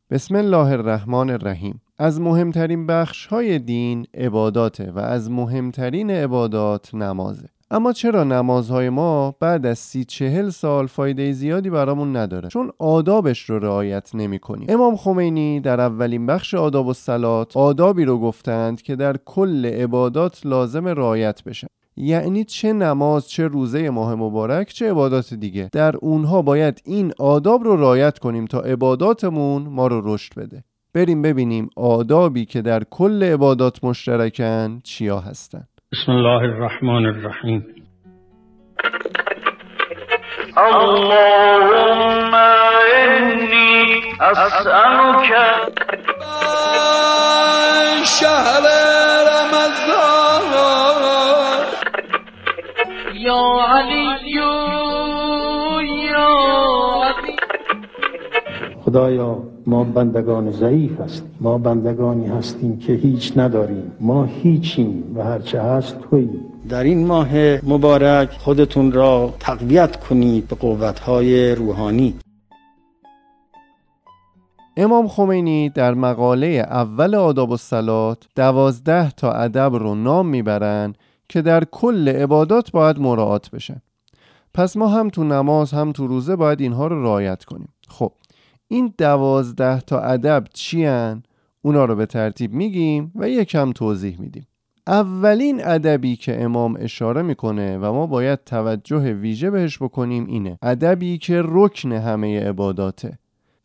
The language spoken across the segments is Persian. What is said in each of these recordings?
بسم الله الرحمن الرحیم. از مهمترین بخش‌های دین عباداته و از مهمترین عبادات نمازه. اما چرا نمازهای ما بعد از 30-40 سال فایده زیادی برامون نداره؟ چون آدابش رو رعایت نمی‌کنیم. امام خمینی در اولین بخش آداب الصلات آدابی رو گفتند که در کل عبادات لازم رعایت بشن. یعنی چه نماز، چه روزه ماه مبارک، چه عبادات دیگه، در اونها باید این آداب رو رعایت کنیم تا عباداتمون ما رو رشد بده. بریم ببینیم آدابی که در کل عبادات مشترکن چیا هستن. بسم الله الرحمن الرحیم. اللهم انی اسألک شهر رمضان یا علی یا علی. خدایا ما بندگان ضعیف هستیم، ما بندگانی هستیم که هیچ نداریم، ما هیچیم و هرچه هست تویی. در این ماه مبارک خودتون را تقویت کنید به قوت‌های روحانی. امام خمینی در مقاله اول آداب الصلات 12 تا ادب رو نام میبرن که در کل عبادات باید مراعات بشن. پس ما هم تو نماز هم تو روزه باید اینها رو رعایت کنیم. خب این 12 تا ادب چی هن؟ اونا رو به ترتیب میگیم و یکم توضیح میدیم. اولین ادبی که امام اشاره میکنه و ما باید توجه ویژه بهش بکنیم اینه ادبی که رکن همه عباداته: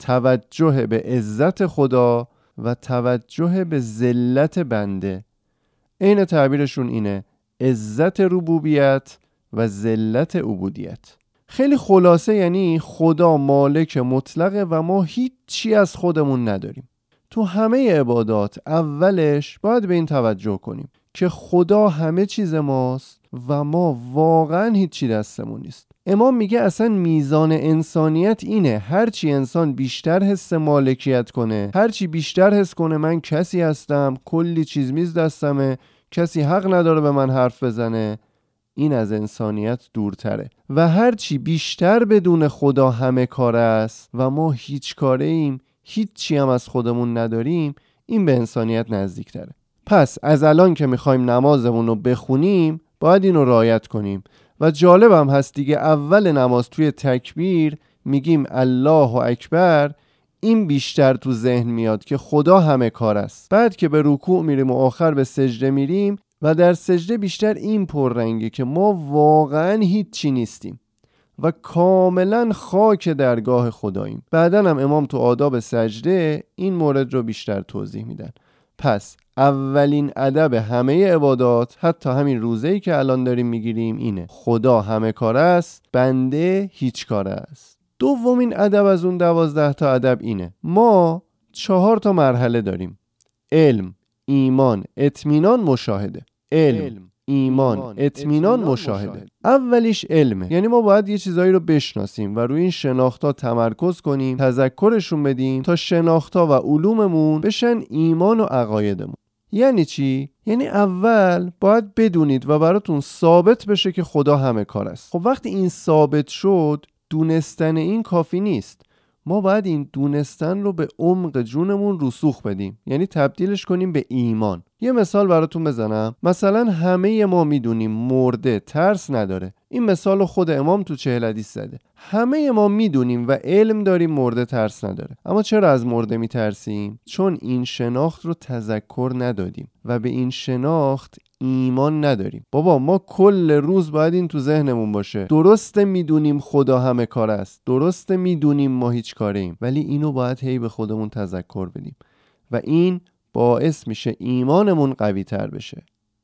توجه به عزت خدا و توجه به ذلت بنده. عین تعبیرشون اینه: عزت ربوبیت و ذلت عبودیت. خیلی خلاصه یعنی خدا مالک مطلقه و ما هیچ چی از خودمون نداریم. تو همه عبادات اولش باید به این توجه کنیم که خدا همه چیز ماست و ما واقعا هیچی دستمون نیست. امام میگه اصلا میزان انسانیت اینه هرچی انسان بیشتر حس مالکیت کنه، هرچی بیشتر حس کنه من کسی هستم، کلی چیز میز دستمه، کسی حق نداره به من حرف بزنه، این از انسانیت دورتره. و هرچی بیشتر بدون خدا همه کاره است و ما هیچ کاره ایم، هیچی هم از خودمون نداریم، این به انسانیت نزدیکتره. پس از الان که میخوایم نمازمون رو بخونیم باید این رو رعایت کنیم. و جالبم هست دیگه اول نماز توی تکبیر میگیم الله اکبر، این بیشتر تو ذهن میاد که خدا همه کار است. بعد که به رکوع میریم و آخر به سجده میریم و در سجده بیشتر این پررنگه که ما واقعا هیچی نیستیم و کاملا خاک درگاه خداییم. بعدن هم امام تو آداب سجده این مورد رو بیشتر توضیح میدن. پس اولین ادب همه عبادات، حتی همین روزه‌ای که الان داریم میگیریم، اینه خدا همه کاره است، بنده هیچ کاره است. دومین ادب از اون 12 تا ادب اینه ما 4 تا مرحله داریم: علم، ایمان، اطمینان، مشاهده. علم، ایمان، اطمینان، مشاهده. اولیش علمه، یعنی ما باید یه چیزایی رو بشناسیم و روی این شناخت‌ها تمرکز کنیم، تذکرشون بدیم تا شناخت‌ها و علوممون بشن ایمان و عقایدمون. یعنی چی؟ یعنی اول باید بدونید و براتون ثابت بشه که خدا همه کار است. خب وقتی این ثابت شد، دونستن این کافی نیست. ما باید این دونستن رو به عمق جونمون رسوخ بدیم، یعنی تبدیلش کنیم به ایمان. یه مثال براتون بزنم. مثلا همه ما میدونیم مرده ترس نداره. این مثال خود امام تو 40 حدیث زده. همه ما میدونیم و علم داریم مرده ترس نداره. اما چرا از مرده میترسیم؟ چون این شناخت رو تذکر ندادیم و به این شناخت ایمان نداریم. بابا ما کل روز باید این تو ذهنمون باشه. درسته میدونیم خدا همه کار است، درسته میدونیم ما هیچ کاریم، ولی اینو باید هی به خودمون تذکر بدیم و این باعث میشه ایمانمون قوی تر بشه.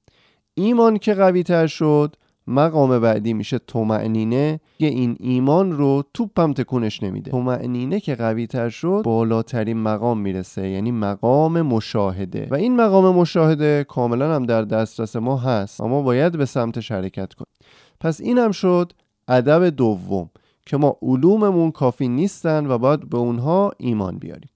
ایمان که قوی تر شد، مقام بعدی میشه طمأنینه که این ایمان رو توپم تکونش نمیده. طمأنینه که قوی تر شد بالاترین مقام میرسه، یعنی مقام مشاهده. و این مقام مشاهده کاملا هم در دسترس ما هست، اما باید به سمتش حرکت کنیم. پس این هم شد ادب دوم که ما علوممون کافی نیستن و باید به اونها ایمان بیاریم.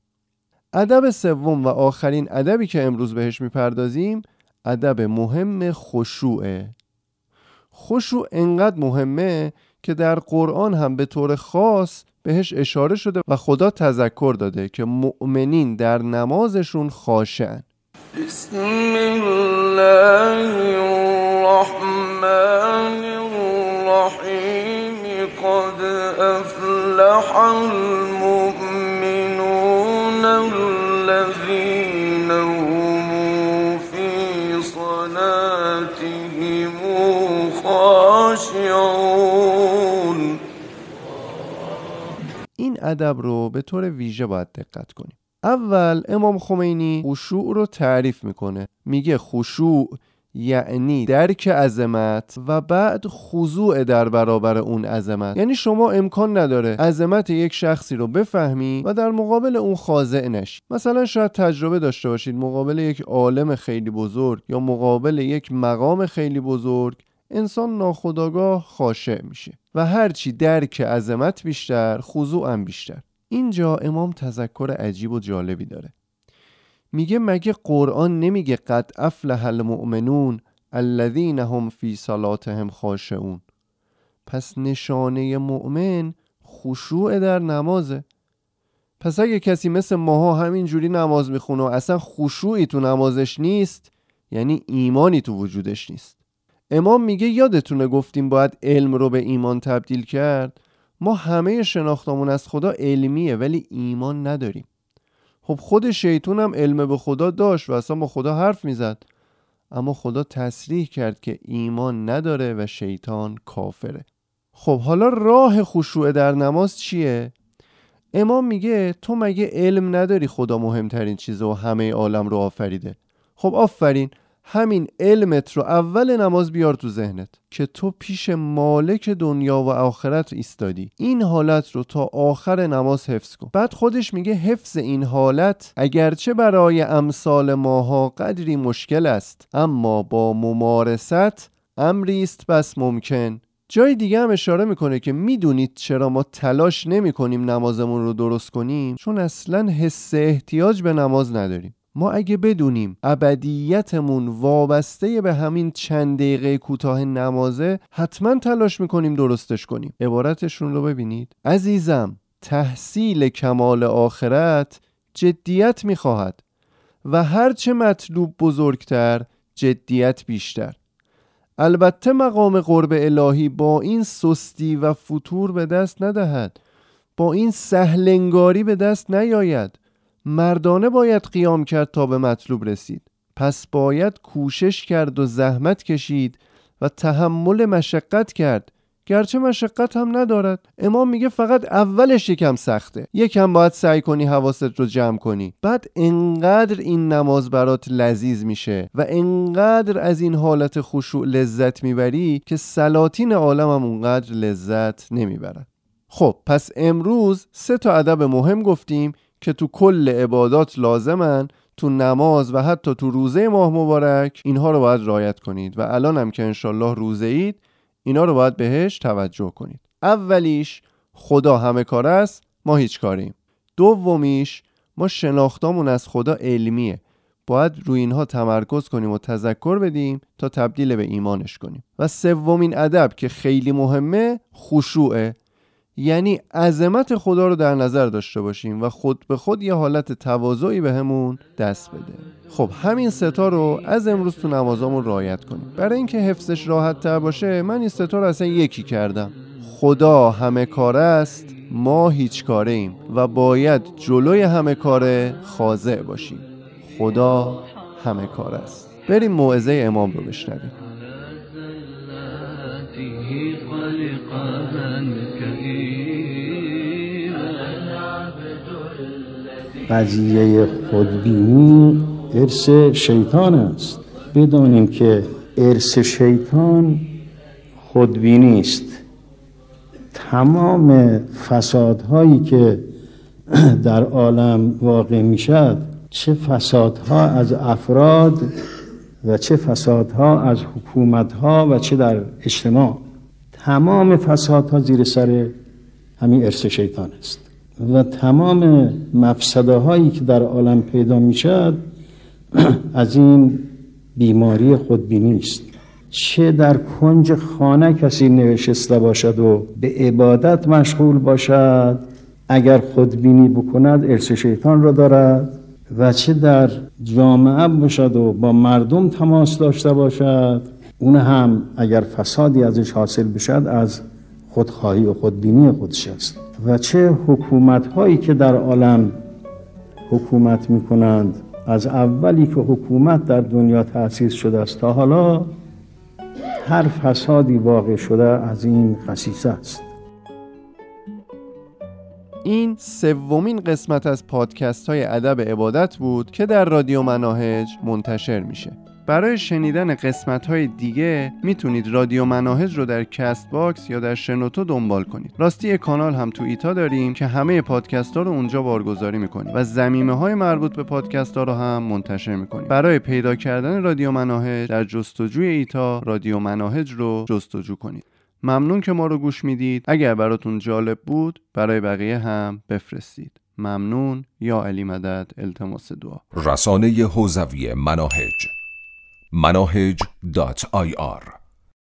ادب سوم و آخرین ادبی که امروز بهش میپردازیم ادب مهم خشوعه. خشوع انقدر مهمه که در قرآن هم به طور خاص بهش اشاره شده و خدا تذکر داده که مؤمنین در نمازشون خاشعن. بسم الله الرحمن الرحیم قد افلح المؤمنون الذین هم فی صلاتهم خاشعون. این ادب رو به طور ویژه باید دقت کنیم. اول امام خمینی خشوع رو تعریف میکنه، میگه خشوع یعنی درک عظمت و بعد خضوع در برابر اون عظمت. یعنی شما امکان نداره عظمت یک شخصی رو بفهمی و در مقابل اون خاضع نشی. مثلا شاید تجربه داشته باشید مقابل یک عالم خیلی بزرگ یا مقابل یک مقام خیلی بزرگ انسان ناخودآگاه خاشع میشه و هرچی درک عظمت بیشتر خضوع هم بیشتر. اینجا امام تذکر عجیب و جالبی داره. میگه مگه قرآن نمیگه قد افلح المؤمنون الذین هم فی صلاتهم خاشعون؟ پس نشانه مؤمن خشوع در نمازه. پس اگه کسی مثل ماها همینجوری نماز میخونه و اصلا خشوعی تو نمازش نیست، یعنی ایمانی تو وجودش نیست. امام میگه یادتونه گفتیم باید علم رو به ایمان تبدیل کرد؟ ما همه شناختمون از خدا علمیه ولی ایمان نداریم. خب خود شیطان هم علم به خدا داشت و اصلا با خدا حرف میزد، اما خدا تصریح کرد که ایمان نداره و شیطان کافره. خب حالا راه خشوع در نماز چیه؟ امام میگه تو مگه علم نداری خدا مهمترین چیزه و همه عالم رو آفریده؟ خب آفرین، همین علمت رو اول نماز بیار تو ذهنت که تو پیش مالک دنیا و آخرت ایستادی. این حالت رو تا آخر نماز حفظ کن. بعد خودش میگه حفظ این حالت اگرچه برای امثال ماها قدری مشکل است، اما با ممارست امری است بس ممکن. جای دیگه هم اشاره میکنه که میدونید چرا ما تلاش نمی کنیم نمازمون رو درست کنیم؟ چون اصلا حس احتیاج به نماز نداریم. ما اگه بدونیم ابدیتمون وابسته به همین چند دقیقه کوتاه نمازه، حتما تلاش میکنیم درستش کنیم. عبارتشون رو ببینید: عزیزم، تحصیل کمال آخرت جدیت میخواهد و هرچه مطلوب بزرگتر جدیت بیشتر. البته مقام قرب الهی با این سستی و فتور به دست ندهد، با این سهلنگاری به دست نیاید. مردانه باید قیام کرد تا به مطلوب رسید. پس باید کوشش کرد و زحمت کشید و تحمل مشقت کرد، گرچه مشقت هم ندارد. امام میگه فقط اولش یکم سخته، یکم باید سعی کنی حواست رو جمع کنی. بعد انقدر این نماز برات لذیذ میشه و انقدر از این حالت خشوع لذت میبری که سلاطین عالم هم اونقدر لذت نمیبرن. خب پس امروز 3 ادب مهم گفتیم که تو کل عبادات لازمن، تو نماز و حتی تو روزه ماه مبارک اینها رو باید رعایت کنید و الان هم که انشالله روزه اید اینا رو باید بهش توجه کنید. اولیش خدا همه کار است، ما هیچ کاریم. دومیش ما شناختامون از خدا علمیه، باید روی اینها تمرکز کنیم و تذکر بدیم تا تبدیل به ایمانش کنیم. و سومین ادب که خیلی مهمه خشوعه، یعنی عظمت خدا رو در نظر داشته باشیم و خود به خود یه حالت تواضعی به همون دست بده. خب همین 3 رو از امروز تو نمازامون رعایت کنیم. برای اینکه حفظش راحت تر باشه من این 3 رو اصلا یکی کردم: خدا همه کار است، ما هیچ کاره ایم و باید جلوی همه کاره خاضع باشیم. خدا همه کار است. بریم موعظه امام رو بشنویم. قضیه خودبینی ارث شیطان است. بدانیم که ارث شیطان خودبینی است. تمام فسادهایی که در عالم واقع می شد، چه فسادها از افراد و چه فسادها از حکومتها و چه در اجتماع، تمام فسادها زیر سر همین ارث شیطان است و تمام مفسده هایی که در عالم پیدا می شد از این بیماری خودبینی است. چه در کنج خانه کسی نشسته باشد و به عبادت مشغول باشد، اگر خودبینی بکند ارث شیطان را دارد و چه در جامعه باشد و با مردم تماس داشته باشد، اون هم اگر فسادی ازش حاصل بشد از خودخواهی و خودبینی خودش است. و چه حکومت هایی که در عالم حکومت می کنند، از اولی که حکومت در دنیا تأسیس شده است تا حالا هر فسادی واقع شده از این خصیصه است. این سومین قسمت از پادکست های ادب عبادت بود که در رادیو مناهج منتشر میشه. برای شنیدن قسمت های دیگه میتونید رادیو مناهج رو در کست باکس یا در شنوتو دنبال کنید. راستی کانال هم تو ایتا داریم که همه پادکست ها رو اونجا بارگذاری میکنیم و ضمیمه های مربوط به پادکست ها رو هم منتشر میکنیم. برای پیدا کردن رادیو مناهج در جستجوی ایتا رادیو مناهج رو جستجو کنید. ممنون که ما رو گوش میدید. اگر براتون جالب بود برای بقیه هم بفرستید. ممنون. یا علی مدد. التماس دعا. رسانه حوزوی مناهج، manahej.ir